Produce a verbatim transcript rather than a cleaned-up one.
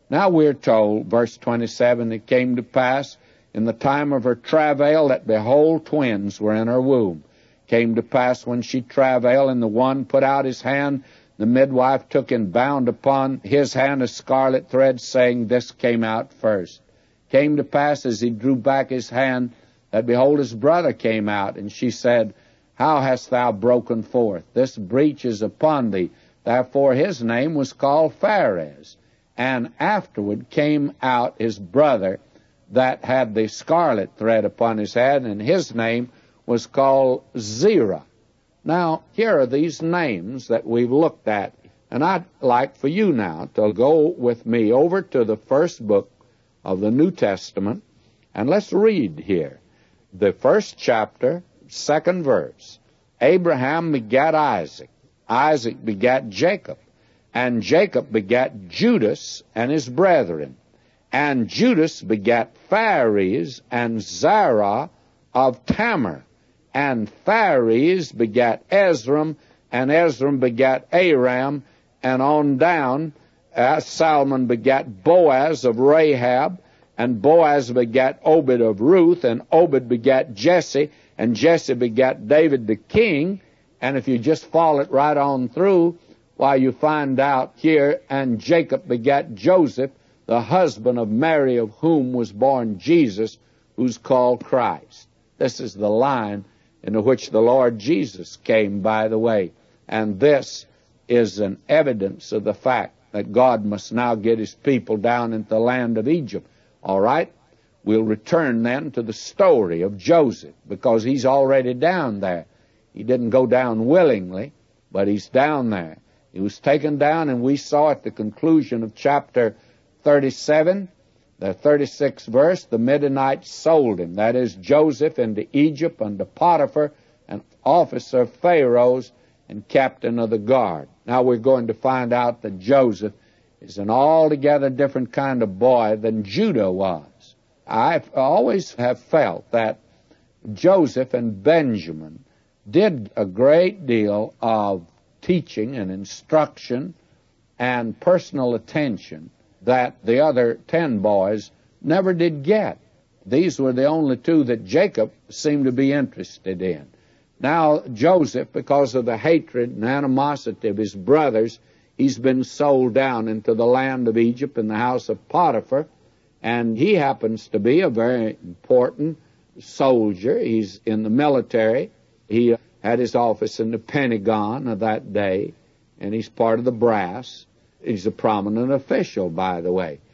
Now we're told, verse twenty-seven, it came to pass in the time of her travail that, behold, twins were in her womb. Came to pass when she travailed, and the one put out his hand, the midwife took and bound upon his hand a scarlet thread, saying, This came out first. Came to pass as he drew back his hand, that, behold, his brother came out, and she said, How hast thou broken forth? This breach is upon thee. Therefore his name was called Phares. And afterward came out his brother that had the scarlet thread upon his head, and his name was called Zerah. Now, here are these names that we've looked at, and I'd like for you now to go with me over to the first book of the New Testament, and let's read here. The first chapter, second verse. Abraham begat Isaac. Isaac begat Jacob. And Jacob begat Judas and his brethren. And Judas begat Phares and Zerah of Tamar. And Phares begat Ezram, and Ezram begat Aram, and on down uh, Salmon begat Boaz of Rahab, and Boaz begat Obed of Ruth, and Obed begat Jesse, and Jesse begat David the king. And if you just follow it right on through, why, you find out here, and Jacob begat Joseph, the husband of Mary, of whom was born Jesus, who's called Christ. This is the line into which the Lord Jesus came, by the way. And this is an evidence of the fact that God must now get his people down into the land of Egypt. All right? We'll return then to the story of Joseph, because he's already down there. He didn't go down willingly, but he's down there. He was taken down, and we saw at the conclusion of chapter thirty-seven, the thirty-sixth verse, the Midianites sold him, that is, Joseph, into Egypt under Potiphar, an officer of Pharaoh's and captain of the guard. Now we're going to find out that Joseph is an altogether different kind of boy than Judah was. I always have felt that Joseph and Benjamin did a great deal of teaching and instruction and personal attention that the other ten boys never did get. These were the only two that Jacob seemed to be interested in. Now, Joseph, because of the hatred and animosity of his brothers, he's been sold down into the land of Egypt in the house of Potiphar, and he happens to be a very important soldier. He's in the military. He had his office in the Pentagon of that day, and he's part of the brass. He's a prominent official, by the way.